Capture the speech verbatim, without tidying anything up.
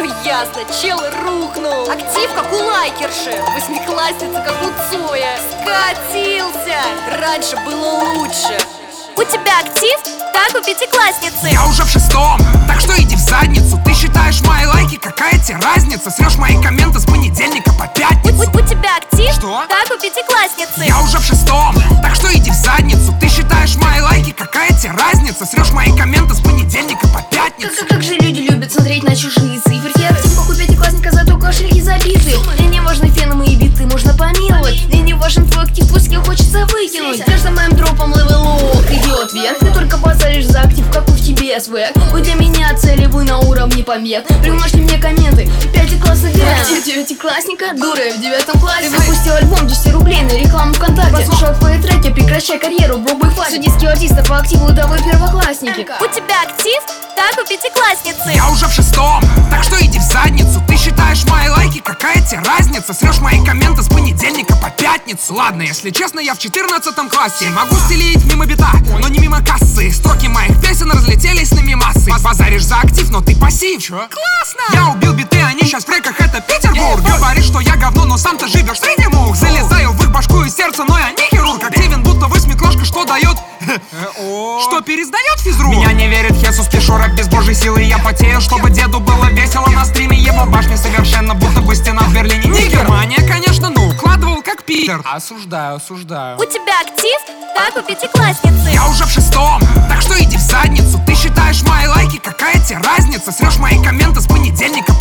Все ясно, чел рухнул. Актив, как у лайкерши. Восьмиклассница, как у Цоя. Скатился. Раньше было лучше. У тебя актив, как у пятиклассницы. Я уже в шестом, так что иди в задницу. Ты считаешь мои лайки, какая тебе разница? Срешь мои комменты с понедельника по пятницу. У, у тебя актив, что? как у пятиклассницы. Я уже в шестом, так что иди в задницу. Ты считаешь мои лайки, какая тебе разница? Срешь мои комменты с понедельника по пятницу. Как, как же люди любят смотреть на чужие цифры. Я актив, как у пятиклассника, зато кошельки забиты. Мне не важны феном и биты, можно помиловать. Мне не важен твой актив, пусть его хочется выкинуть. С каждым моим дропом левелок идет вверх. Ты только базаришь за актив, как у в тебе свэг. Вы для меня цели, вы на уровне помех. Примножьте мне комменты, пятиклассный грэм. Актив девятиклассника, дура в девятом классе. Ты выпустил альбом десять рублей на рекламу ВКонтакте. Послушал твои треки, прекращай карьеру, бробый хватит. Судейские артисты по активу, да вы первоклассники. У тебя актив, как у пятиклассницы. Я уже в шестом, так что иди в задницу. Ты считаешь мои лайки, какая тебе разница? Срешь мои комменты с понедельника по пятницу. Ладно, если честно, я в четырнадцатом классе. Могу стелить мимо бита, но не мимо кассы. Строки моих песен разлетелись на мимасы. Базаришь за актив, но ты пассив. Чё? Классно! Я убил биты, они сейчас в треках, это Петербург. Говоришь, что я говно, но сам ты живешь среди мух. Залезаю в их башку и сердце, но я не хирург. Активен, будто восьмиклашка, что дает? Что пересдает физру? Меня не верит Хесус Пешора, без божьей силы я потею. Чтобы деду было весело на стриме. Его башня совершенно, будто бы стена в Берлине. Не Германия, конечно, но укладывал как Питер. Осуждаю, осуждаю. У тебя актив, как у пятиклассницы. Я уже в шестом, так что иди в задницу. Ты считаешь мои лайки, какая тебе разница? Срешь мои комменты с понедельника